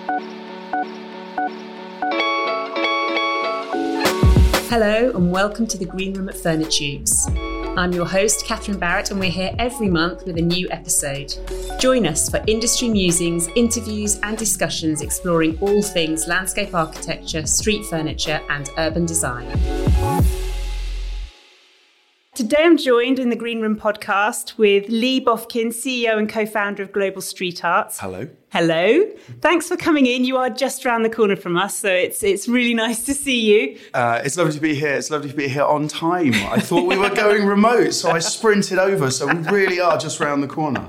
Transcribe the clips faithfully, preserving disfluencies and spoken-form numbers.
Hello and welcome to the Green Room at Furnitubes. I'm your host, Catherine Barrett, and we're here every month with a new episode. Join us for industry musings, interviews and discussions exploring all things landscape architecture, street furniture and urban design. Today I'm joined in the Green Room podcast with Lee Bofkin, C E O and co-founder of Global Street Art. Hello. Hello. Thanks for coming in. You are just around the corner from us, so it's it's really nice to see you. Uh, it's lovely to be here. It's lovely to be here on time. I thought we were going remote, so I sprinted over. So we really are just around the corner.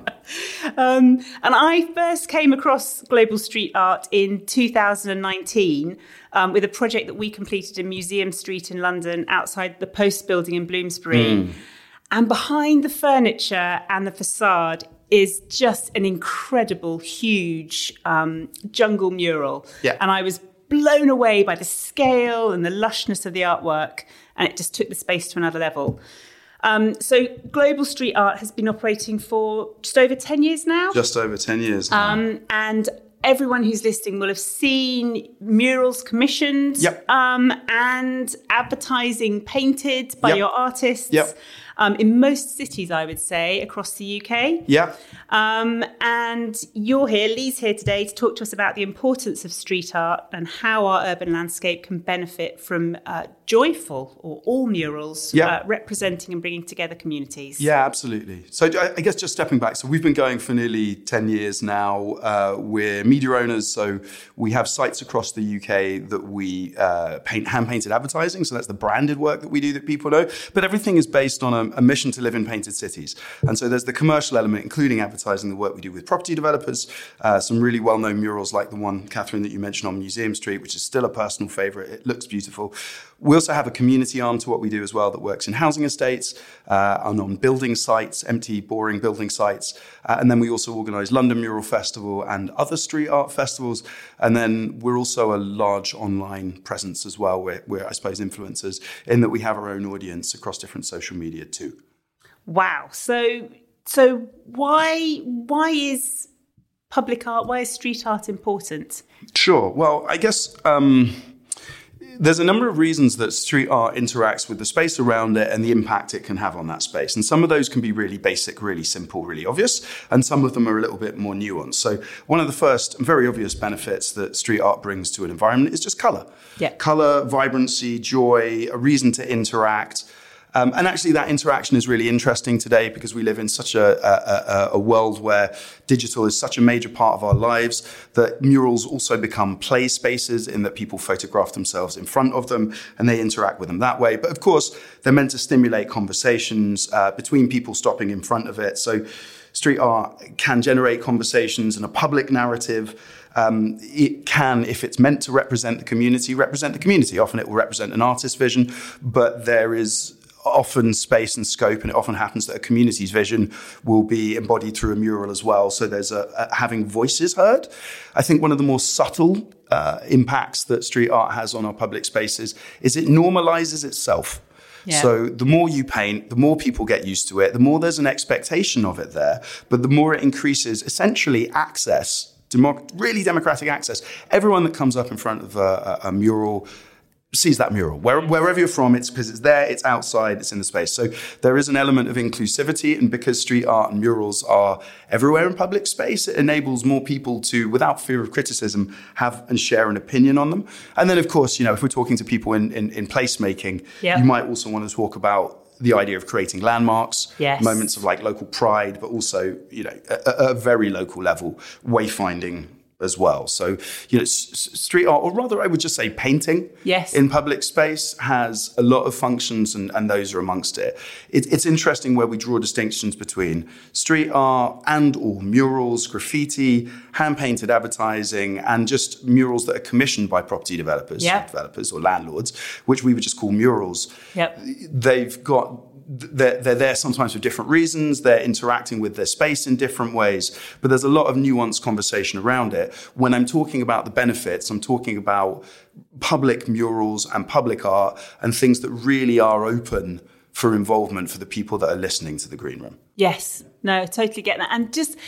Um, and I first came across Global Street Art in two thousand nineteen um, with a project that we completed in Museum Street in London outside the Post building in Bloomsbury. Mm. And behind the furniture and the facade is just an incredible, huge um, jungle mural. Yeah. And I was blown away by the scale and the lushness of the artwork, and it just took the space to another level. Um, so Global Street Art has been operating for just over ten years now. Just over ten years now. Um, and everyone who's listening will have seen murals commissioned yep. um, and advertising painted by yep. your artists. Yep. Um, in most cities, I would say, across the U K. Yeah. Um, and you're here, Lee's here today to talk to us about the importance of street art and how our urban landscape can benefit from uh, joyful or all murals yeah. uh, representing and bringing together communities. Yeah, absolutely. So I guess just stepping back, so we've been going for nearly ten years now. Uh, we're media owners, so we have sites across the U K that we uh, paint hand-painted advertising. So that's the branded work that we do that people know. But everything is based on a a mission to live in painted cities. And so there's the commercial element, including advertising, the work we do with property developers, uh, some really well-known murals like the one, Catherine, that you mentioned on Museum Street, which is still a personal favourite. It looks beautiful. We also have a community arm to what we do as well that works in housing estates uh, and on building sites, empty, boring building sites. Uh, and then we also organise London Mural Festival and other street art festivals. And then we're also a large online presence as well. We're, we're I suppose, influencers in that we have our own audience across different social media too. Wow. So, so why why is public art, why is street art important? Sure. Well, I guess... Um, There's a number of reasons that street art interacts with the space around it and the impact it can have on that space. And some of those can be really basic, really simple, really obvious. And some of them are a little bit more nuanced. So one of the first and very obvious benefits that street art brings to an environment is just colour. Yeah. Colour, vibrancy, joy, a reason to interact. Um, and actually that interaction is really interesting today because we live in such a, a, a world where digital is such a major part of our lives that murals also become play spaces in that people photograph themselves in front of them and they interact with them that way. But of course, they're meant to stimulate conversations uh, between people stopping in front of it. So street art can generate conversations and a public narrative. Um, it can, if it's meant to represent the community, represent the community. Often it will represent an artist's vision, but there is often space and scope, and it often happens that a community's vision will be embodied through a mural as well. So there's a, a having voices heard. I think one of the more subtle uh, impacts that street art has on our public spaces is it normalizes itself. Yeah. So the more you paint, the more people get used to it, the more there's an expectation of it there, but the more it increases essentially access, democ- really democratic access. Everyone that comes up in front of a, a, a mural sees that mural. Where, wherever you're from, it's because it's there, it's outside, it's in the space. So there is an element of inclusivity, and because street art and murals are everywhere in public space, it enables more people to, without fear of criticism, have and share an opinion on them. And then, of course, you know, if we're talking to people in, in, in placemaking, yeah. you might also want to talk about the idea of creating landmarks, yes. moments of like local pride, but also, you know, at a very local level, wayfinding as well. So, you know, s- street art, or rather I would just say painting yes. in public space has a lot of functions, and, and those are amongst it. it. It's interesting where we draw distinctions between street art and or murals, graffiti, hand-painted advertising, and just murals that are commissioned by property developers, yep. developers or landlords, which we would just call murals. Yep. They've got They're, they're there sometimes for different reasons. They're interacting with their space in different ways. But there's a lot of nuanced conversation around it. When I'm talking about the benefits, I'm talking about public murals and public art and things that really are open for involvement for the people that are listening to the Green Room. Yes. No, totally get that. And just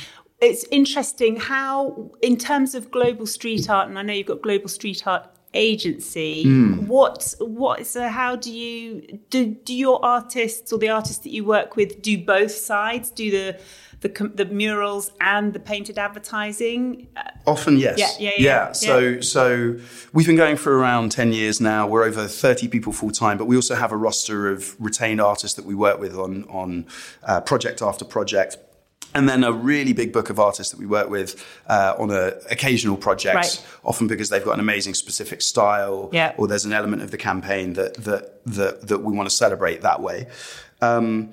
it's interesting how, in terms of global street art, and I know you've got Global Street Art Agency, mm. what what so how do you do do your artists or the artists that you work with do both sides, do the the, the murals and the painted advertising? Often yes. Yeah, yeah, yeah, yeah. yeah. So so we've been going for around ten years now. We're over thirty people full time, but we also have a roster of retained artists that we work with on on uh, project after project. And then a really big book of artists that we work with uh, on a occasional projects, right. often because they've got an amazing specific style, yeah. or there's an element of the campaign that that that, that we want to celebrate that way. Um,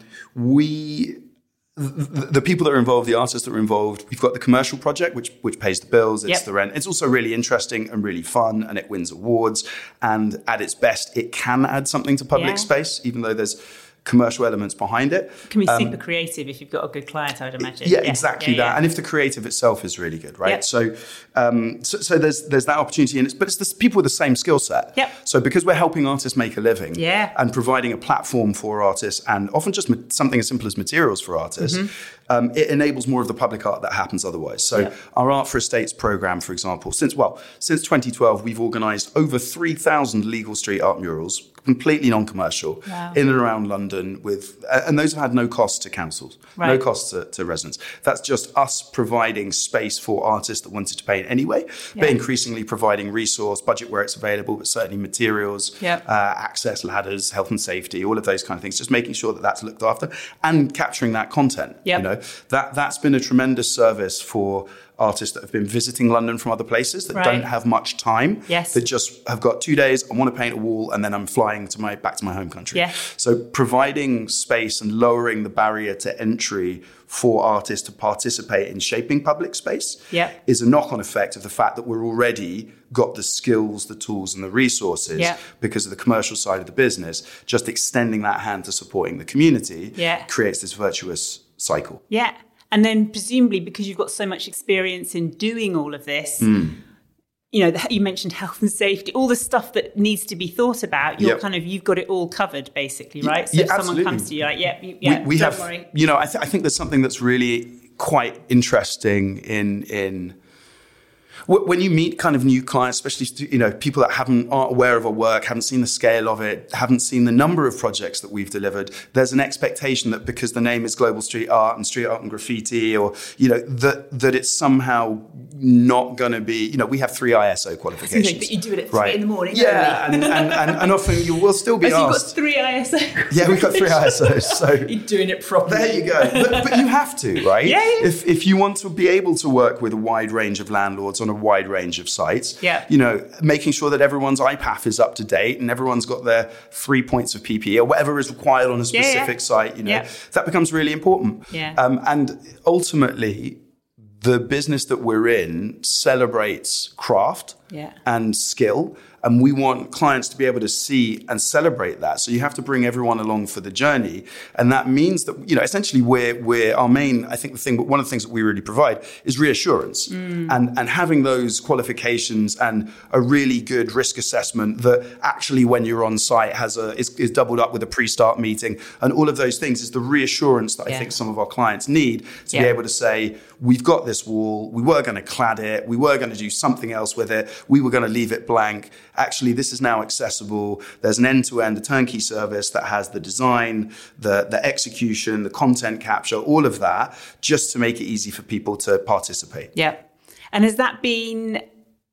we. The, the people that are involved, the artists that are involved, we've got the commercial project, which which pays the bills, it's yep. the rent. It's also really interesting and really fun, and it wins awards. And at its best, it can add something to public yeah. space, even though there's commercial elements behind it. It can be um, super creative if you've got a good client, I would imagine. Yeah, yeah exactly yeah, that. Yeah. And if the creative itself is really good, right? Yep. So, um, so, so there's there's that opportunity, and it's but it's the people with the same skill set. Yep. So because we're helping artists make a living, yeah. and providing a platform for artists, and often just ma- something as simple as materials for artists, mm-hmm. um, it enables more of the public art that happens otherwise. So yep. our Art for Estates program, for example, since well since twenty twelve, we've organised over three thousand legal street art murals, completely non-commercial, wow. in and around London, with and those have had no cost to councils, right. no cost to, to residents. That's just us providing space for artists that wanted to paint anyway, yeah. but increasingly providing resource, budget where it's available, but certainly materials, yep. uh, access, ladders, health and safety, all of those kind of things, just making sure that that's looked after and capturing that content. Yep. You know, that, that's been a tremendous service for artists that have been visiting London from other places that right. don't have much time, yes. that just have got two days, I want to paint a wall, and then I'm flying to my back to my home country. Yeah. So providing space and lowering the barrier to entry for artists to participate in shaping public space yeah. is a knock-on effect of the fact that we're already got the skills, the tools, and the resources yeah. because of the commercial side of the business. Just extending that hand to supporting the community yeah. creates this virtuous cycle. Yeah. And then presumably because you've got so much experience in doing all of this, mm. you know, the, you mentioned health and safety, all the stuff that needs to be thought about, you're yep. kind of, you've got it all covered basically, right? So yeah, if someone absolutely. comes to you like, yeah, you, yeah, we, we don't have, worry. You know, I, th- I think there's something that's really quite interesting in, in, when you meet kind of new clients, especially, you know, people that haven't aren't aware of our work, haven't seen the scale of it, haven't seen the number of projects that we've delivered, there's an expectation that because the name is Global Street Art and Street Art and Graffiti, or, you know, that that it's somehow not going to be, you know, we have three I S O qualifications. But you do it at three right. in the morning, yeah, and, and, and, and often you will still be oh, asked. So you've got three I S O Yeah, we've got three I S Os. So you're doing it properly. There you go. But, but you have to, right? Yeah, yeah. If if you want to be able to work with a wide range of landlords on a wide range of sites, yeah. you know, making sure that everyone's I P A F is up to date and everyone's got their three points of P P E or whatever is required on a specific yeah, yeah. site, you know, yeah. that becomes really important. Yeah. Um, and ultimately, the business that we're in celebrates craft yeah. and skill. And we want clients to be able to see and celebrate that. So you have to bring everyone along for the journey. And that means that, you know, essentially we're, we're our main, I think the thing, one of the things that we really provide is reassurance. Mm. And, and having those qualifications and a really good risk assessment that actually when you're on site has a, is, is doubled up with a pre-start meeting and all of those things is the reassurance that yeah. I think some of our clients need to yeah. be able to say, we've got this wall, we were going to clad it, we were going to do something else with it, we were going to leave it blank. Actually, this is now accessible. There's an end-to-end, a turnkey service that has the design, the, the execution, the content capture, all of that, just to make it easy for people to participate. Yeah. And has that been,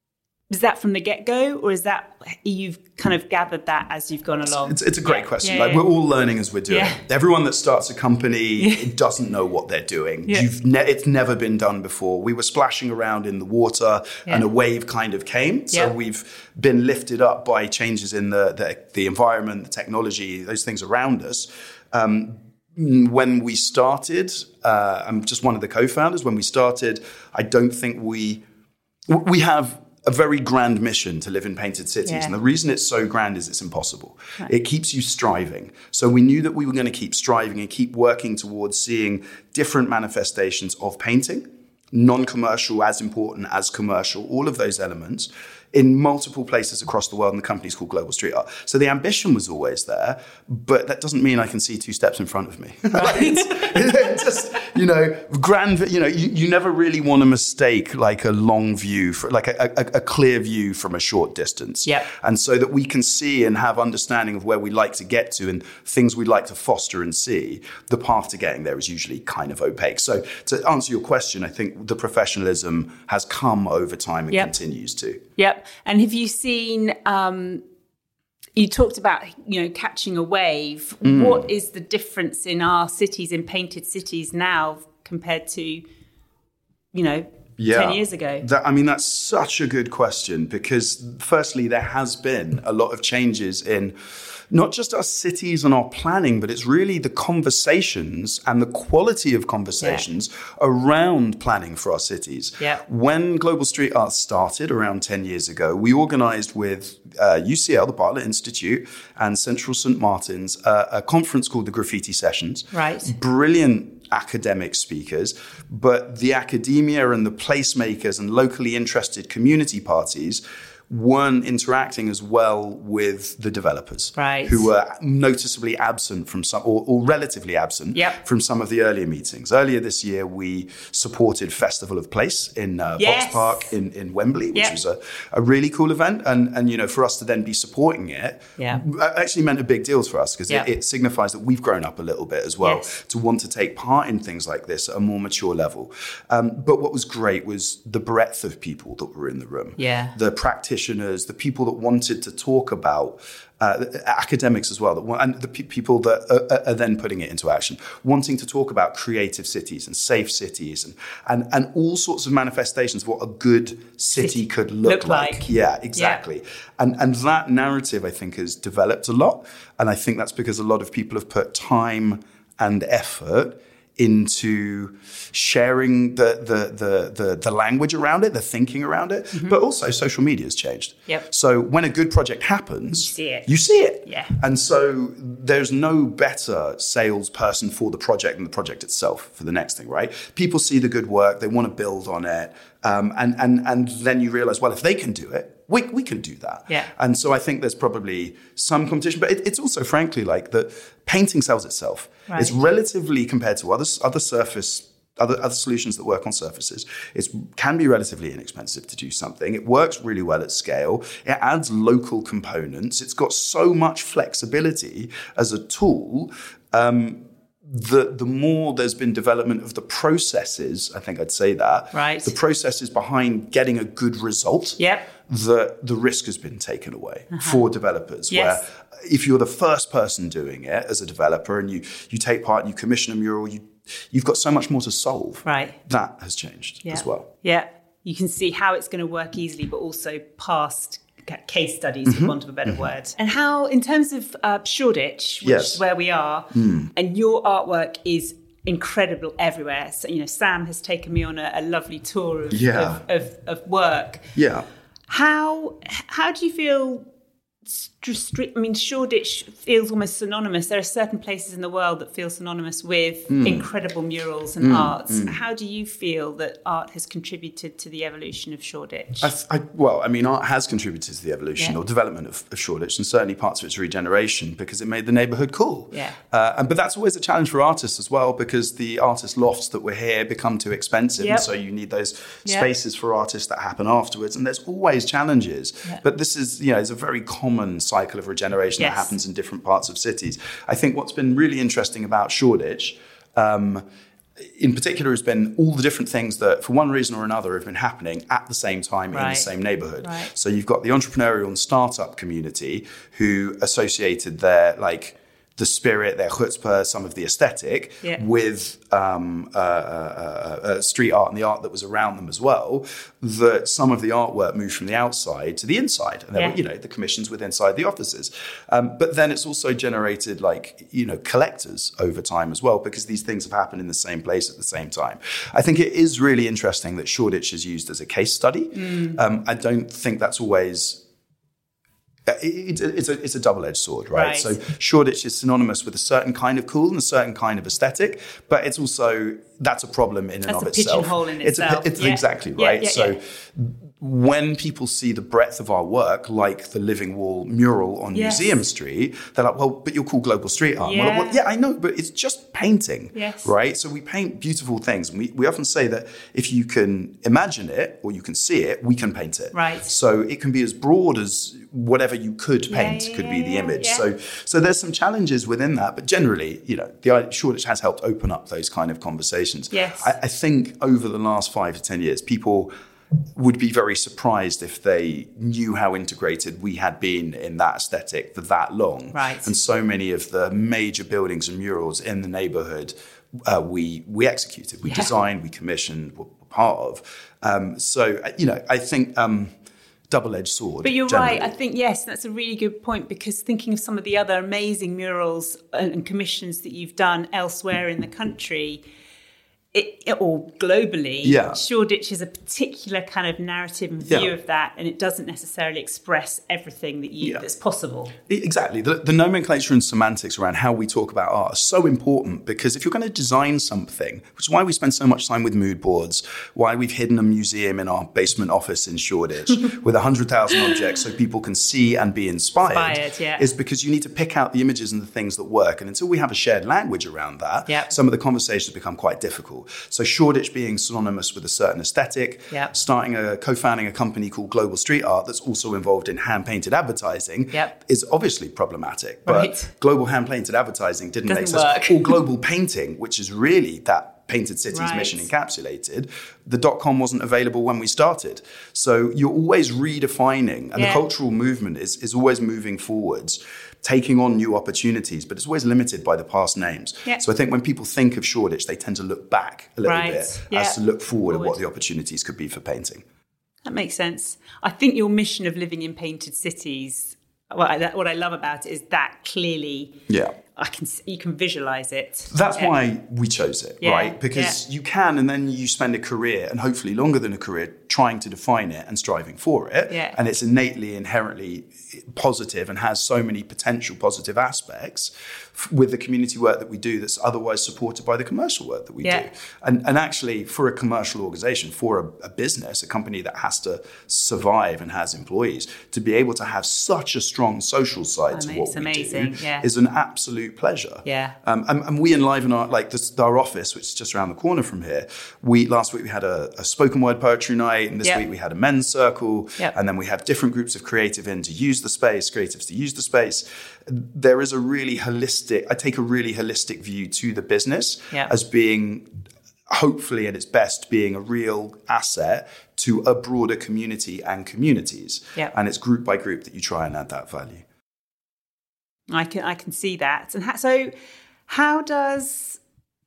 is that from the get-go, or is that you've kind of gathered that as you've gone along? It's, it's a great yeah. question. Yeah, like yeah. we're all learning as we're doing. Yeah. Everyone that starts a company yeah. doesn't know what they're doing. Yeah. You've ne- it's never been done before. We were splashing around in the water yeah. and a wave kind of came. So yeah. we've been lifted up by changes in the, the, the environment, the technology, those things around us. Um, when we started, uh, I'm just one of the co-founders. When we started, I don't think we, we have a very grand mission to live in painted cities. Yeah. And the reason it's so grand is it's impossible. Right. It keeps you striving. So we knew that we were going to keep striving and keep working towards seeing different manifestations of painting non-commercial as important as commercial, all of those elements in multiple places across the world, and the company's called Global Street Art. So the ambition was always there, but that doesn't mean I can see two steps in front of me. Right. It's just, you know, grand, you know, you, you never really want to mistake like a long view, for, like a, a, a clear view from a short distance. Yep. And so that we can see and have understanding of where we like to get to and things we like to foster and see, the path to getting there is usually kind of opaque. So to answer your question, I think the professionalism has come over time and yep. continues to. Yep. And have you seen, um, you talked about, you know, catching a wave. Mm. What is the difference in our cities, in painted cities now compared to, you know, yeah. ten years ago? That, I mean, that's such a good question because firstly, there has been a lot of changes in not just our cities and our planning, but it's really the conversations and the quality of conversations yeah. around planning for our cities. Yeah. When Global Street Art started around ten years ago, we organized with uh, U C L, the Bartlett Institute, and Central Saint Martin's, uh, a conference called the Graffiti Sessions. Right. Brilliant academic speakers, but the academia and the placemakers and locally interested community parties weren't interacting as well with the developers, right. who were noticeably absent from some, or, or relatively absent yep. from some of the earlier meetings. Earlier this year, we supported Festival of Place in uh, yes. Box Park in, in Wembley, which yep. was a, a really cool event. And, and, you know, for us to then be supporting it yeah. actually meant a big deal for us because yep. it, it signifies that we've grown up a little bit as well yes. to want to take part in things like this at a more mature level. Um, but what was great was the breadth of people that were in the room. Yeah. The practitioners, the people that wanted to talk about uh, academics as well, that want, and the pe- people that are, are then putting it into action, wanting to talk about creative cities and safe cities and and, and all sorts of manifestations of what a good city, city could look, look like. like. Yeah, exactly. Yeah. And and that narrative, I think, has developed a lot. And I think that's because a lot of people have put time and effort into sharing the, the the the the language around it, the thinking around it, mm-hmm. but also social media has changed. Yep. So when a good project happens, you see it. You see it. Yeah. And so there's no better salesperson for the project than the project itself for the next thing, right? People see the good work, they want to build on it, um, and and and then you realize, well, if they can do it, we we can do that. Yeah. And so I think there's probably some competition, but it, it's also, frankly, like the painting sells itself. Right. It's relatively, compared to other other surface, other other solutions that work on surfaces, it can be relatively inexpensive to do something. It works really well at scale. It adds local components. It's got so much flexibility as a tool. Um, The, the more there's been development of the processes, I think I'd say that, right. the processes behind getting a good result, yep. the, the risk has been taken away uh-huh. for developers. Yes. Where if you're the first person doing it as a developer and you, you take part and you commission a mural, you, you've got so much more to solve. Right. That has changed yeah. as well. Yeah. You can see how it's going to work easily, but also past case studies, mm-hmm. for want of a better mm-hmm. word. And how, in terms of uh, Shoreditch, which yes. is where we are, mm. and your artwork is incredible everywhere. So, you know, Sam has taken me on a, a lovely tour of, yeah. of, of, of work. Yeah. How how do you feel? St- I mean, Shoreditch feels almost synonymous. There are certain places in the world that feel synonymous with mm. incredible murals and mm. arts. Mm. How do you feel that art has contributed to the evolution of Shoreditch? I, I, well, I mean, art has contributed to the evolution yeah. or development of, of Shoreditch, and certainly parts of its regeneration because it made the neighbourhood cool. Yeah. Uh, and, but that's always a challenge for artists as well because the artist lofts that were here become too expensive. Yep. And so you need those yep. spaces for artists that happen afterwards. And there's always challenges. Yep. But this is, you know, it's a very common cycle of regeneration yes. that happens in different parts of cities. I think what's been really interesting about Shoreditch, um, in particular, has been all the different things that, for one reason or another, have been happening at the same time right. in the same neighbourhood. Right. So you've got the entrepreneurial and startup community who associated their, like, the spirit, their chutzpah, some of the aesthetic, yeah. with um, uh, uh, uh, street art and the art that was around them as well, that some of the artwork moved from the outside to the inside. And there yeah. were, you know, the commissions with inside the offices. Um, but then it's also generated, like, you know, collectors over time as well, because these things have happened in the same place at the same time. I think it is really interesting that Shoreditch is used as a case study. Mm. Um, I don't think that's always It, it, it's, a, it's a double-edged sword, right? Right. So Shoreditch is synonymous with a certain kind of cool and a certain kind of aesthetic, but it's also, that's a problem in and That's of a itself. pigeonhole in it's itself. A, it's yeah. exactly Yeah, right. yeah, so yeah. when people see the breadth of our work, like the Living Wall mural on Yes. Museum Street, they're like, well, but you're called Global Street Art. Yeah. Well, well, yeah, I know, but it's just painting, Yes. right? So we paint beautiful things. And we, we often say that if you can imagine it or you can see it, we can paint it. Right. So it can be as broad as whatever you could paint yeah, could be the yeah, image. yeah. So so there's some challenges within that, but generally, you know, the Shoreditch has helped open up those kind of conversations. Yes. I, I think over the last five to ten years, people would be very surprised if they knew how integrated we had been in that aesthetic for that long. Right. And so many of the major buildings and murals in the neighborhood uh, we we executed, we Yeah. designed, we commissioned, were part of. Um, so, you know, I think... Um, double-edged sword. But you're generally. right. I think, yes, that's a really good point, because thinking of some of the other amazing murals and commissions that you've done elsewhere in the country, it, it, or globally, Yeah. Shoreditch is a particular kind of narrative and view Yeah. of that, and it doesn't necessarily express everything that you Yeah. that's possible. Exactly. The, the nomenclature and semantics around how we talk about art are so important, because if you're going to design something, which is why we spend so much time with mood boards, why we've hidden a museum in our basement office in Shoreditch with one hundred thousand objects so people can see and be inspired, Inspired, yeah. is because you need to pick out the images and the things that work. And until we have a shared language around that, Yeah. some of the conversations become quite difficult. So Shoreditch being synonymous with a certain aesthetic, Yeah. starting a, co-founding a company called Global Street Art that's also involved in hand-painted advertising Yep. is obviously problematic. But Right. global hand-painted advertising didn't Doesn't exist. work. Or global painting, which is really that Painted Cities Right. mission encapsulated. The dot-com wasn't available when we started. So you're always redefining, and Yeah. the cultural movement is, is always moving forwards, taking on new opportunities, but it's always limited by the past names. Yeah. So I think when people think of Shoreditch, they tend to look back a little Right. bit Yeah. as to look forward, at Forward. what the opportunities could be for painting. That makes sense. I think your mission of living in painted cities, what I, what I love about it is that clearly Yeah. I can you can visualize it. That's Yeah. why we chose it, Yeah, right? Because yeah. you can, and then you spend a career, and hopefully longer than a career, trying to define it and striving for it. Yeah. And it's innately, inherently positive and has so many potential positive aspects f- with the community work that we do that's otherwise supported by the commercial work that we Yeah. do. And, and actually, for a commercial organization, for a, a business, a company that has to survive and has employees, to be able to have such a strong social side to Ama- what it's we amazing, do yeah. is an absolute pleasure. Yeah. Um, and, and we enliven our like this, our office, which is just around the corner from here. We last week we had a, a spoken word poetry night, and this Yep. week we had a men's circle, Yep. and then we have different groups of creative in to use the space, creatives to use the space. There is a really holistic. I take a really holistic view to the business Yep. as being, hopefully at its best, being a real asset to a broader community and communities. Yep. And it's group by group that you try and add that value. I can I can see that. And ha- so, how does?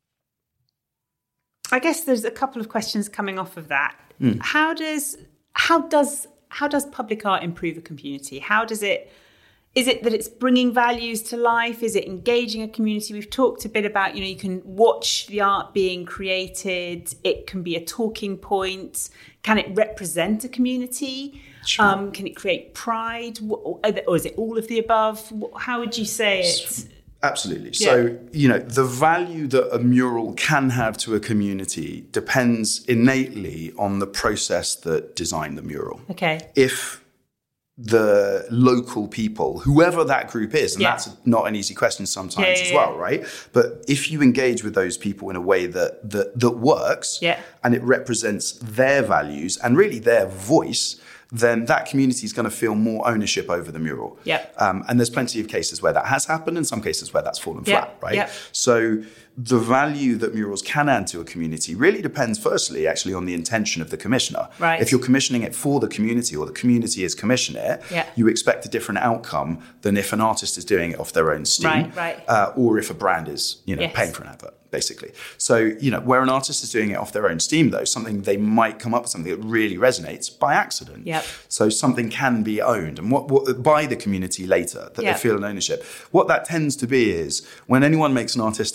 I guess there's a couple of questions coming off of that. Mm. How does how does how does public art improve a community? How does it? Is it that it's bringing values to life? Is it engaging a community? We've talked a bit about, you know, you can watch the art being created. It can be a talking point. Can it represent a community? Sure. Um, can it create pride? Or is it all of the above? How would you say it? Absolutely. Yeah. So, you know, the value that a mural can have to a community depends innately on the process that designed the mural. Okay. If the local people, whoever that group is, and Yeah. that's not an easy question sometimes Yeah, yeah, as well, yeah. right? But if you engage with those people in a way that that, that works, Yeah. and it represents their values and really their voice, then that community is going to feel more ownership over the mural. Yeah. Um, and there's plenty of cases where that has happened, and some cases where that's fallen Yeah, flat, right? yeah. So the value that murals can add to a community really depends, firstly, actually on the intention of the commissioner. Right. If you're commissioning it for the community, or the community is commissioning it, Yeah. you expect a different outcome than if an artist is doing it off their own steam, Right, right. Uh, or if a brand is, you know, Yes. paying for an advert, basically. So, you know, where an artist is doing it off their own steam, though, something they might come up with something that really resonates by accident. Yep. So something can be owned and what, what by the community later, that Yep. they feel an ownership. What that tends to be is when anyone makes an artistic,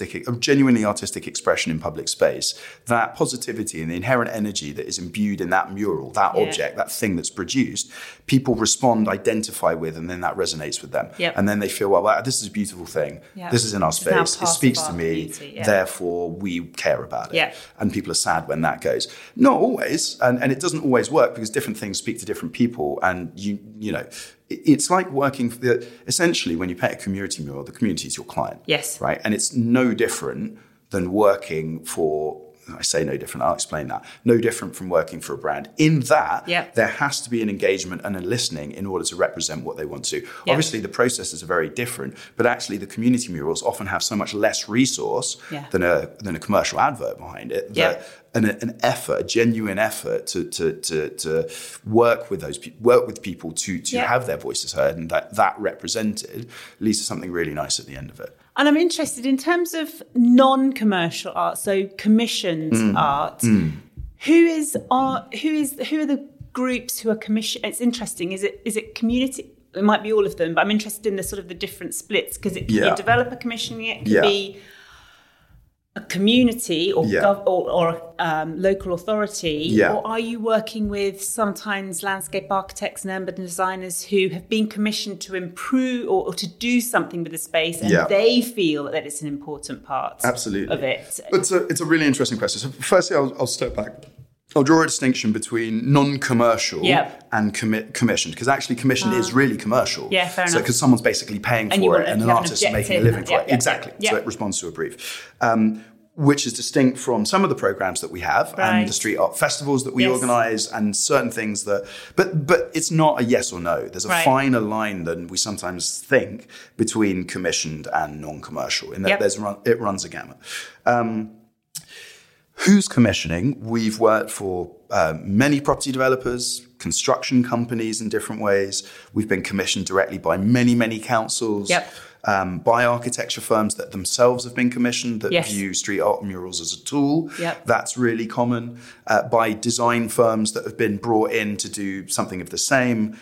genuinely artistic expression in public space, that positivity and the inherent energy that is imbued in that mural, that yeah. object, that thing that's produced, people respond, identify with, and then that resonates with them. Yep. And then they feel, well, wow, this is a beautiful thing. Yep. This is in our space. It speaks to me. Yeah. Therefore, we care about it. Yeah. And people are sad when that goes. Not always. And, and it doesn't always work because different things speak to different people. And, you you know, it's like working for the, essentially when you paint a community mural, the community is your client. Yes. Right. And it's no different than working for, I say no different, I'll explain that. No different from working for a brand. In that, yep. there has to be an engagement and a listening in order to represent what they want to. Yep. Obviously, the processes are very different, but actually the community murals often have so much less resource yeah. than a than a commercial advert behind it. Yep. That an, an effort, a genuine effort to to to, to work with those people, work with people to to yep. have their voices heard and that that represented leads to something really nice at the end of it. And I'm interested in terms of non-commercial art, so commissioned mm. art. Mm. Who is art? Who is who are the groups who are commissioned? It's interesting. Is it is it community? It might be all of them, but I'm interested in the sort of the different splits because it can yeah. be a developer commissioning it, it can yeah. be a community or yeah. gov- or, or um, local authority, yeah. or are you working with sometimes landscape architects and urban designers who have been commissioned to improve or, or to do something with the space and yeah. they feel that it's an important part Absolutely. of it? It's a, it's a really interesting question. So firstly, I'll, I'll step back. I'll draw a distinction between non-commercial yep. and commi- commissioned, because actually commissioned uh, is really commercial. Yeah, fair so, enough. Because someone's basically paying and for it and an artist is making a living and, for yeah, it. Yeah, exactly. Yeah. So it responds to a brief. Um, which is distinct from some of the programs that we have right. and the street art festivals that we yes. organise and certain things that, but but it's not a yes or no. There's a right. finer line than we sometimes think between commissioned and non-commercial in that yep. there's run, it runs a gamut. Um, who's commissioning? We've worked for uh, many property developers, construction companies in different ways. We've been commissioned directly by many, many councils. Yep. Um, by architecture firms that themselves have been commissioned that yes. view street art murals as a tool. Yep. That's really common. Uh, by design firms that have been brought in to do something of the same.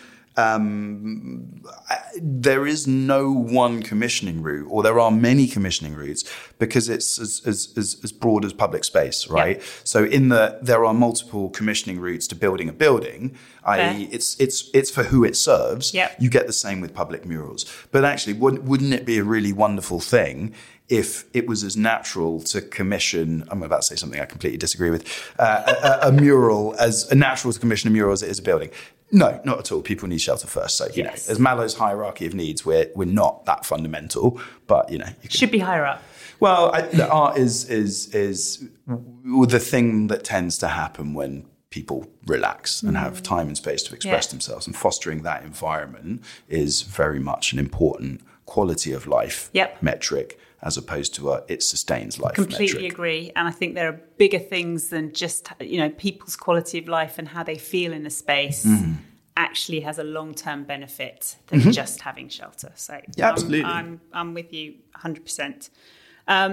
Um, there is no one commissioning route, or there are many commissioning routes because it's as, as, as, as broad as public space, right? Yep. So in the there are multiple commissioning routes to building a building, that is, it's it's it's for who it serves. Yep. You get the same with public murals, but actually, wouldn't wouldn't it be a really wonderful thing if it was as natural to commission, I'm about to say something I completely disagree with, uh, a, a mural as a natural to commission a mural as it is a building? No, not at all. People need shelter first. So, you yes. know, as Mallow's hierarchy of needs, we're we're not that fundamental, but, you know. You can, should be higher up. Well, I, the art is, is, is the thing that tends to happen when people relax and have time and space to express yeah. themselves, and fostering that environment is very much an important quality of life yep. metric, as opposed to a it sustains life Completely metric. agree. And I think there are bigger things than just, you know, people's quality of life and how they feel in a space mm. actually has a long-term benefit than mm-hmm. just having shelter. So yeah, absolutely. I'm, I'm, I'm with you one hundred percent. Um,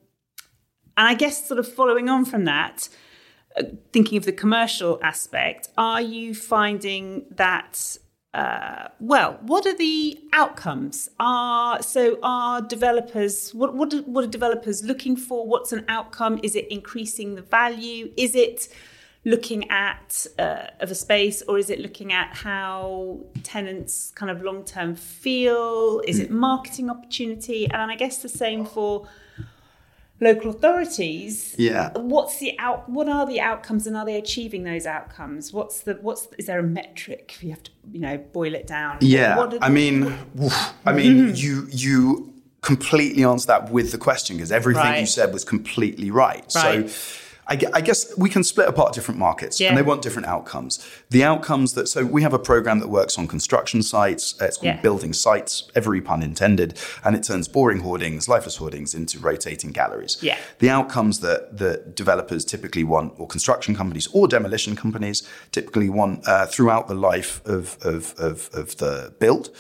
and I guess sort of following on from that, uh, thinking of the commercial aspect, are you finding that Uh, well, what are the outcomes? Are so are developers? What what what are developers looking for? What's an outcome? Is it increasing the value? Is it looking at uh, of a space, or is it looking at how tenants kind of long term feel? Is it marketing opportunity? And I guess the same for local authorities. Yeah. What's the out? What are the outcomes, and are they achieving those outcomes? What's the? What's is there a metric? If you have to, you know, boil it down. Yeah. What, what I mean, I mean, you you completely answered that with the question, because everything right. you said was completely right. Right. So. I guess we can split apart different markets yeah. and they want different outcomes. The outcomes that, so we have a program that works on construction sites. It's called yeah. Building Sites, every pun intended, and it turns boring hoardings, lifeless hoardings into rotating galleries. Yeah. The outcomes that, that developers typically want, or construction companies or demolition companies typically want uh, throughout the life of, of, of, of the build,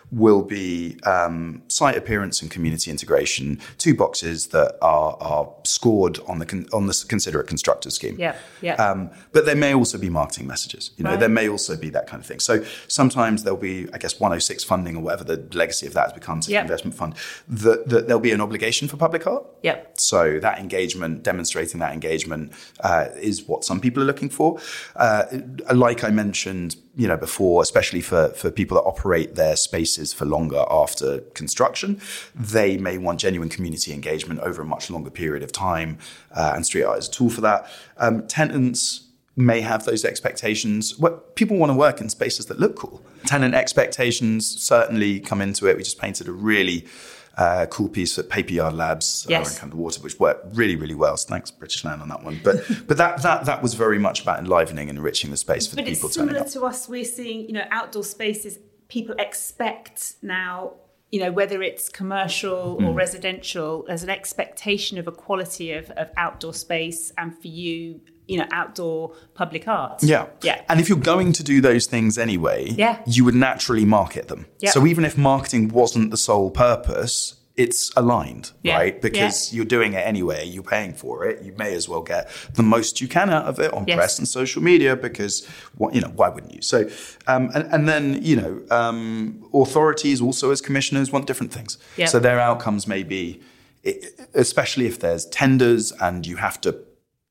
will be um, site appearance and community integration, two boxes that are, are scored on the con- on the considerate constructor scheme. Yeah, yeah. Um, but there may also be marketing messages. You know, Right. there may also be that kind of thing. So sometimes there'll be, I guess, one oh six funding or whatever the legacy of that has become, to Yep. investment fund, that, that there'll be an obligation for public art. Yep. So that engagement, demonstrating that engagement, uh, is what some people are looking for. Uh, like I mentioned, you know, before, especially for, for people that operate their spaces for longer after construction, they may want genuine community engagement over a much longer period of time, uh, and street art is a tool for that. Um, tenants may have those expectations. What people want to work in spaces that look cool. Tenant expectations certainly come into it. We just painted a really uh, cool piece at Paper Yard Labs Yes. uh, in Camden Water, which worked really, really well. So thanks, British Land, on that one. But but that that that was very much about enlivening and enriching the space for But the it's people turning similar up. to us. We're seeing, you know, outdoor spaces. People expect now, you know, whether it's commercial Mm. or residential, there's an expectation of a quality of, of outdoor space, and for you, you know, outdoor public art. Yeah. Yeah. And if you're going to do those things anyway, Yeah. you would naturally market them. Yeah. So even if marketing wasn't the sole purpose, it's aligned, Yeah. right? Because you're doing it anyway, you're paying for it. You may as well get the most you can out of it on Yes. press and social media, because, what, you know, why wouldn't you? So, um, and, and then, you know, um, authorities also as commissioners want different things. Yeah. So their outcomes may be, especially if there's tenders and you have to,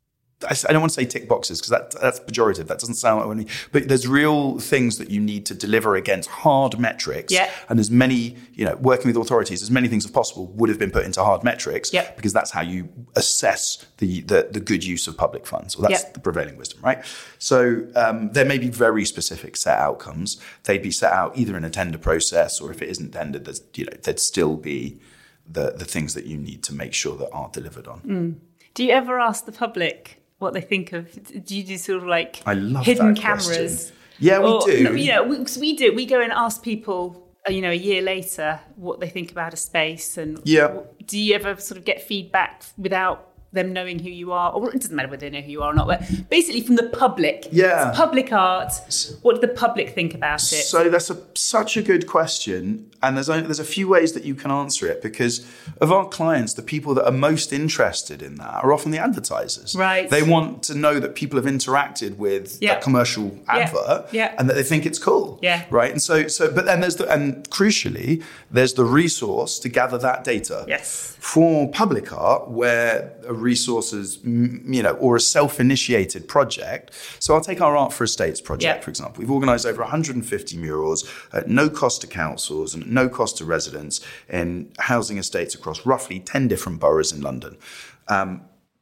I don't want to say tick boxes because that, that's pejorative. That doesn't sound like what I mean. But there's real things that you need to deliver against hard metrics. Yeah. And as many, you know, working with authorities, as many things as possible would have been put into hard metrics. Yeah. Because that's how you assess the, the, the good use of public funds. Well, that's Yeah. the prevailing wisdom, right? So um, there may be very specific set outcomes. They'd be set out either in a tender process, or if it isn't tendered, there's, you know, there'd still be the, the things that you need to make sure that are delivered on. Mm. Do you ever ask the public what they think of? Do you do sort of like I love hidden that cameras? question. Yeah, we or, do. No, you know, we, 'cause we do. We go and ask people, uh, you know, a year later what they think about a space, and Yeah. w- do you ever sort of get feedback without them knowing who you are? Or it doesn't matter whether they know who you are or not, but basically from the public. Yeah. It's public art. What do the public think about it? So that's a, such a good question, and there's only, there's a few ways that you can answer it, because of our clients, the people that are most interested in that are often the advertisers. Right. They want to know that people have interacted with Yeah. a commercial advert, Yeah. and that they think it's cool. Yeah. Right. And so so but then there's the, and crucially, there's the resource to gather that data. Yes. For public art, where a resource is, mm, you know, or a self-initiated project. So I'll take our Art for Estates project, Yeah. for example. We've organised over one hundred fifty murals at no cost to councils and at no cost to residents in housing estates across roughly ten different boroughs in London. Um,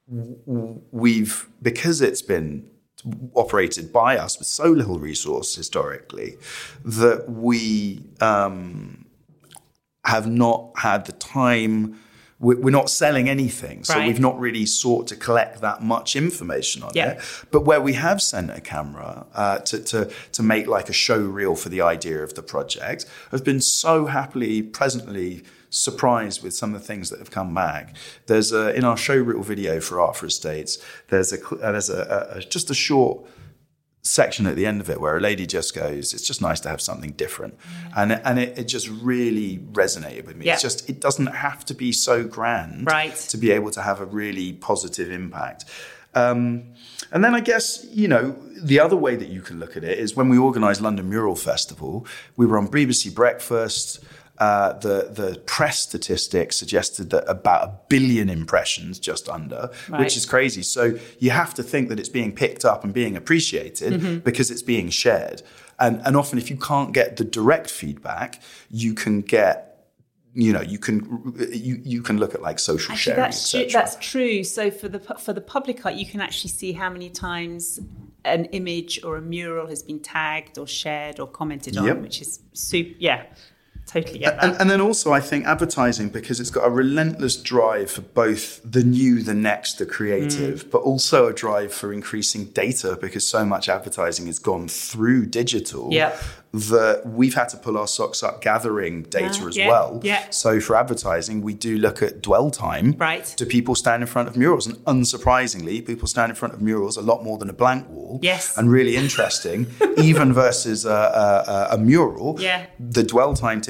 w- we've, because it's been operated by us with so little resource historically, that we um, have not had the time. We're not selling anything, so Right. we've not really sought to collect that much information on Yeah. it. But where we have sent a camera uh, to, to to make like a show reel for the idea of the project, I've been so happily, pleasantly surprised with some of the things that have come back. There's a, in our show reel video for Art for Estates, there's a uh, there's a, a, a just a short section at the end of it where a lady just goes, it's just nice to have something different. And and it, it just really resonated with me. Yeah. It's just, it doesn't have to be so grand Right. to be able to have a really positive impact. Um, and then I guess, you know, the other way that you can look at it is when we organised London Mural Festival, we were on B B C Breakfast. Uh, the the press statistics suggested that about a billion impressions, just under, Right. which is crazy. So you have to think that it's being picked up and being appreciated Mm-hmm. because it's being shared. And and often if you can't get the direct feedback, you can get, you know, you can you you can look at like social Actually, sharing, that's true. et cetera. That's true. So for the pu- for the public art, you can actually see how many times an image or a mural has been tagged or shared or commented on, Yep. which is super. Yeah, totally get that. And, and then also, I think advertising, because it's got a relentless drive for both the new, the next, the creative, Mm. but also a drive for increasing data, because so much advertising has gone through digital. Yep. That we've had to pull our socks up gathering data Ah, as yeah, well. yeah. So for advertising, we do look at dwell time. Right. Do people stand in front of murals? And unsurprisingly, people stand in front of murals a lot more than a blank wall. Yes. And really interesting, even versus a, a, a mural. Yeah. The dwell time typically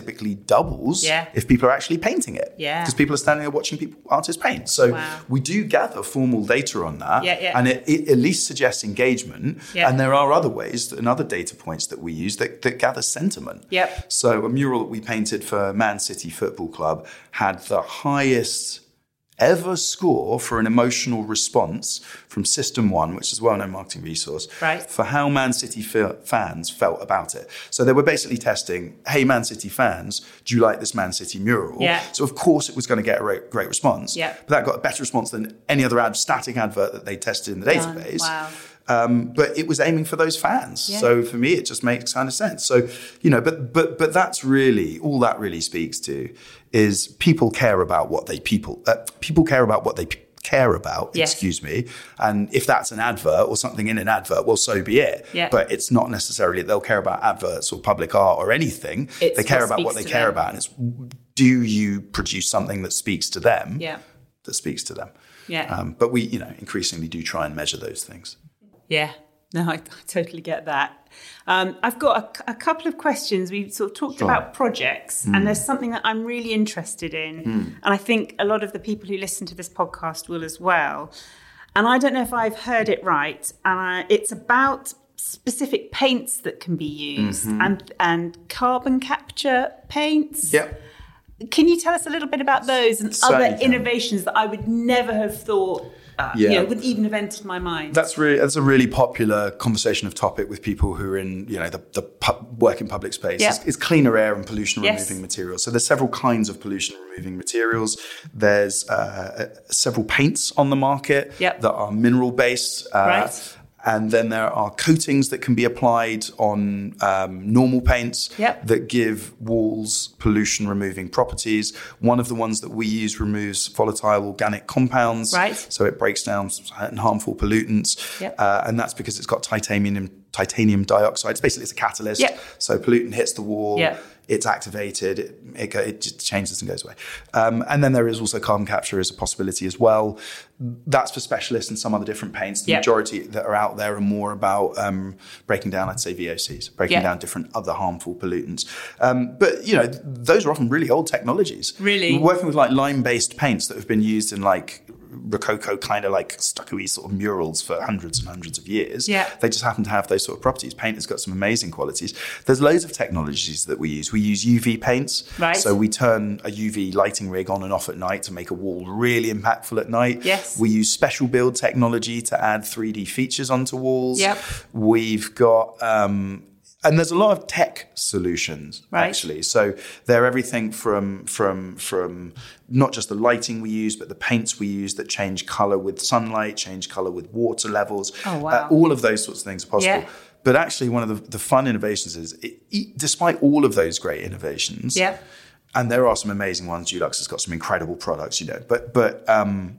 typically doubles yeah. if people are actually painting it. Yeah. Because people are standing there watching people artists paint. So wow. we do gather formal data on that. Yeah, yeah. And it, it at least suggests engagement. Yeah. And there are other ways and other data points that we use that, that gather sentiment. Yep. So a mural that we painted for Man City Football Club had the highest ever score for an emotional response from System One, which is a well-known marketing resource, right. for how Man City f- fans felt about it. So they were basically testing, hey, Man City fans, do you like this Man City mural? Yeah. So of course it was going to get a re- great response. Yeah. But that got a better response than any other ad- static advert that they tested in the Done. database. Wow. Um, but it was aiming for those fans. Yeah. So for me, it just makes kind of sense. So, you know, but but but that's really, all that really speaks to is people care about what they people, uh, people care about what they p- care about, yes. excuse me. And if that's an advert or something in an advert, well, so be it. Yeah. But it's not necessarily they'll care about adverts or public art or anything. It's they care what about what they to care them. about. And it's, do you produce something that speaks to them? Yeah. That speaks to them. Yeah. Um, but we, you know, increasingly do try and measure those things. Yeah, no, I, I totally get that. Um, I've got a, a couple of questions. We sort of talked Sure. about projects, mm. and there's something that I'm really interested in, mm. and I think a lot of the people who listen to this podcast will as well. And I don't know if I've heard it right, and I, it's about specific paints that can be used, mm-hmm. and and carbon capture paints. Yep. Can you tell us a little bit about those and Certainly other can. innovations that I would never have thought, uh, Yeah. you know, wouldn't even have entered my mind? That's really that's a really popular conversation of topic with people who are in, you know, the, the pu- work in public space. Yeah. It's, it's cleaner air and pollution Yes. removing materials. So there's several kinds of pollution removing materials. There's uh, several paints on the market Yep. that are mineral based. Uh, Right. And then there are coatings that can be applied on um, normal paints Yep. that give walls pollution-removing properties. One of the ones that we use removes volatile organic compounds. Right. So it breaks down certain harmful pollutants. Yep. Uh, and that's because it's got titanium titanium dioxide. It's basically it's a catalyst. Yep. So pollutant hits the wall. Yep. It's activated, it, it, it just changes and goes away. Um, and then there is also carbon capture as a possibility as well. That's for specialists and some other different paints. The Yep. majority that are out there are more about um, breaking down, I'd say, V O Cs, breaking Yep. down different other harmful pollutants. Um, but, you know, th- those are often really old technologies. Really? We're working with like lime-based paints that have been used in like Rococo kind of like stucco-y sort of murals for hundreds and hundreds of years. Yeah. They just happen to have those sort of properties. Paint has got some amazing qualities. There's loads of technologies that we use. We use U V paints. Right. So we turn a U V lighting rig on and off at night to make a wall really impactful at night. Yes. We use special build technology to add three D features onto walls. Yep. We've got... Um, And there's a lot of tech solutions, Right. actually. So they're everything from from from not just the lighting we use, but the paints we use that change color with sunlight, change color with water levels. Oh, wow. Uh, all of those sorts of things are possible. Yeah. But actually, one of the, the fun innovations is, it, it, despite all of those great innovations, Yeah. and there are some amazing ones. Dulux has got some incredible products, you know. But but um,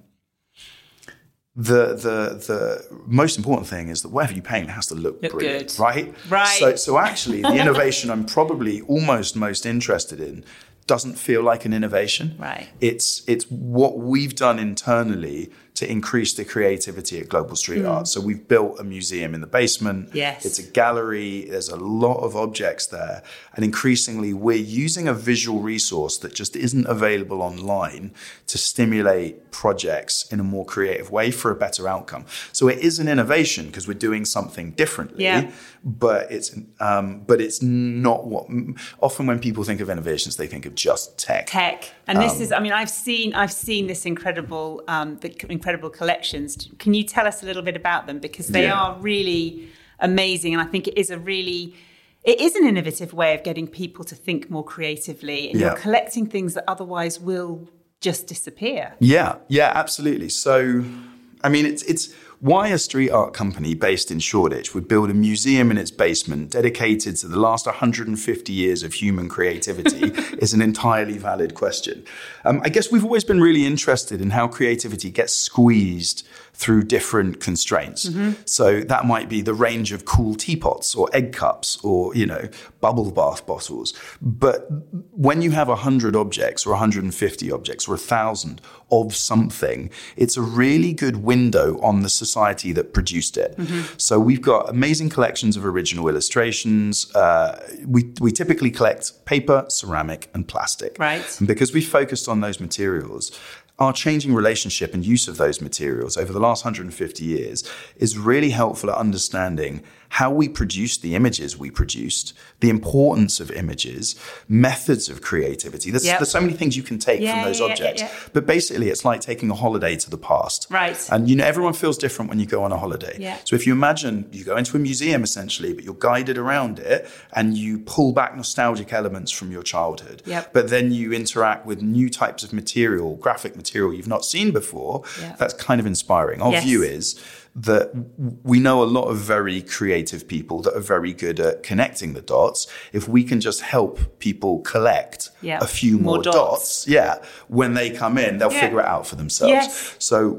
the the the most important thing is that whatever you paint has to look, Look brilliant, good. right? Right. So so actually, the innovation I'm probably almost most interested in doesn't feel like an innovation. Right. It's it's what we've done internally to increase the creativity at Global Street Mm. Art. So we've built a museum in the basement. Yes. It's a gallery. There's a lot of objects there. And increasingly, we're using a visual resource that just isn't available online to stimulate projects in a more creative way for a better outcome. So it is an innovation because we're doing something differently, Yeah. but it's um, but it's not what... Often when people think of innovations, they think of just tech. Tech. And this Um, is, I mean, I've seen, I've seen this incredible, um, the incredible collections. Can you tell us a little bit about them? Because they Yeah. are really amazing. And I think it is a really, it is an innovative way of getting people to think more creatively. And Yeah. you're collecting things that otherwise will just disappear. Yeah, yeah, absolutely. So, I mean, it's it's why a street art company based in Shoreditch would build a museum in its basement dedicated to the last one hundred fifty years of human creativity is an entirely valid question. Um, I guess we've always been really interested in how creativity gets squeezed through different constraints. Mm-hmm. So that might be the range of cool teapots or egg cups or, you know, bubble bath bottles. But when you have one hundred objects or one hundred fifty objects or one thousand of something, it's a really good window on the society that produced it. Mm-hmm. So we've got amazing collections of original illustrations. Uh, we, we typically collect paper, ceramic, and plastic. Right. And because we focused on those materials, our changing relationship and use of those materials over the last one hundred fifty years is really helpful at understanding how we produced the images we produced, the importance of images, methods of creativity. There's, yep. there's so many things you can take yeah, from those yeah, objects. yeah, yeah. But basically, it's like taking a holiday to the past. Right. And, you know, everyone feels different when you go on a holiday. Yeah. So if you imagine you go into a museum, essentially, but you're guided around it and you pull back nostalgic elements from your childhood. Yep. But then you interact with new types of material, graphic material you've not seen before. Yep. That's kind of inspiring. Our yes. view is that we know a lot of very creative people that are very good at connecting the dots. If we can just help people collect yeah. a few more, more dots. dots, yeah, when they come in, they'll yeah. figure it out for themselves. Yes. So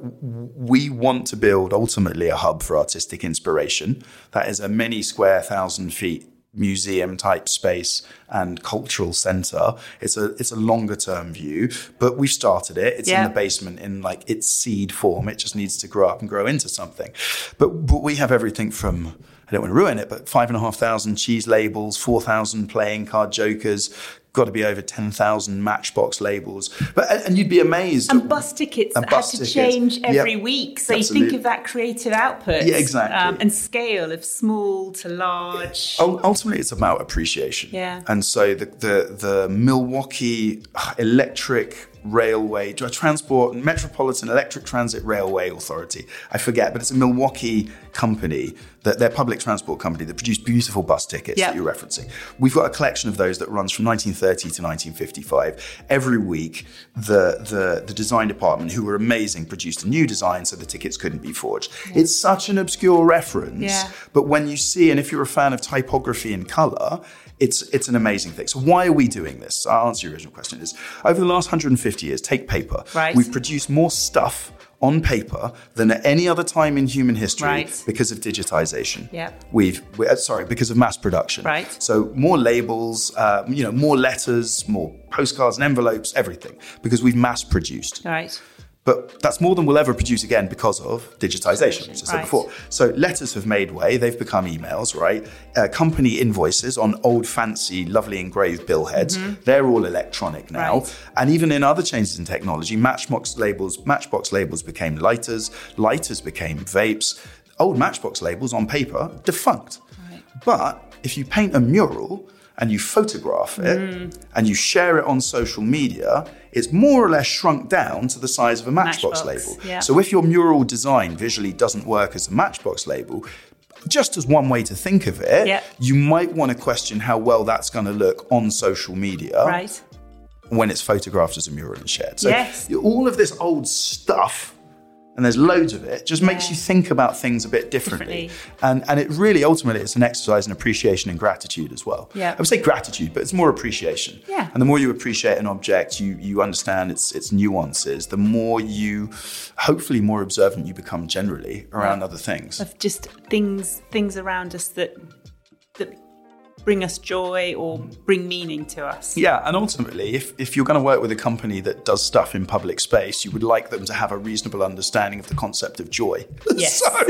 we want to build ultimately a hub for artistic inspiration. That is a many square thousand feet museum type space and cultural center. It's a it's a longer term view, but we've started it. It's yeah. in the basement in like its seed form. It just needs to grow up and grow into something. But but we have everything from, I don't want to ruin it, but five and a half thousand cheese labels, four thousand playing card jokers, got to be over ten thousand Matchbox labels. But and you'd be amazed. And bus tickets and that bus had to tickets. change every Yep. week. So Absolutely. you think of that creative output. Yeah, exactly. Um, and scale of small to large. Ultimately, it's about appreciation. Yeah. And so the the, the Milwaukee Electric Railway, Transport, Metropolitan Electric Transit Railway Authority, I forget, but it's a Milwaukee company, that they're public transport company that produce beautiful bus tickets yep. that you're referencing. We've got a collection of those that runs from nineteen thirty to nineteen fifty-five. Every week, the, the, the design department, who were amazing, produced a new design so the tickets couldn't be forged. Yeah. It's such an obscure reference, yeah. but when you see, and if you're a fan of typography and color, It's it's an amazing thing. So why are we doing this? I'll answer your original question. Is over the last one hundred fifty years, take paper. Right. We've produced more stuff on paper than at any other time in human history right. because of digitization. Yep. We've we, uh, sorry because of mass production. Right. So more labels, uh, you know, more letters, more postcards and envelopes, everything because we've mass produced. Right. But that's more than we'll ever produce again because of digitization, as I said right. before. So letters have made way. They've become emails, right? Uh, company invoices on old, fancy, lovely engraved billheads. Mm-hmm. They're all electronic now. Right. And even in other changes in technology, Matchbox labels, Matchbox labels became lighters. Lighters became vapes. Old Matchbox labels on paper, defunct. Right. But if you paint a mural and you photograph it mm. and you share it on social media, it's more or less shrunk down to the size of a Matchbox, Matchbox label. Yeah. So if your mural design visually doesn't work as a Matchbox label, just as one way to think of it, yep. you might want to question how well that's going to look on social media right. when it's photographed as a mural and shared. So yes. all of this old stuff, and there's loads of it, just yeah. makes you think about things a bit differently. differently. And and it really, ultimately, it's an exercise in appreciation and gratitude as well. Yeah. I would say gratitude, but it's more appreciation. Yeah. And the more you appreciate an object, you you understand its its nuances, the more you, hopefully more observant you become generally around yeah. other things. Of just things things around us that that bring us joy or bring meaning to us. Yeah, and ultimately, if, if you're going to work with a company that does stuff in public space, you would like them to have a reasonable understanding of the concept of joy. Yes. so,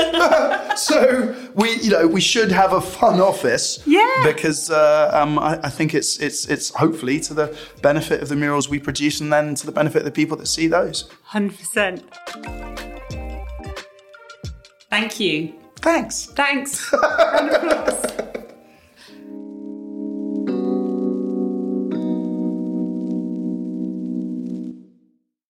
uh, so we, you know, we should have a fun office. Yeah. Because uh, um, I, I think it's it's it's hopefully to the benefit of the murals we produce, and then to the benefit of the people that see those. one hundred percent. Thank you. Thanks. Thanks. Round of applause.